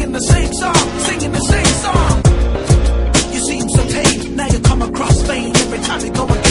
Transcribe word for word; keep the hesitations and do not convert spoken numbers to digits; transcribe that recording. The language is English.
singing the same song, singing the same song. You seem so tame, now you come across vain every time you go again.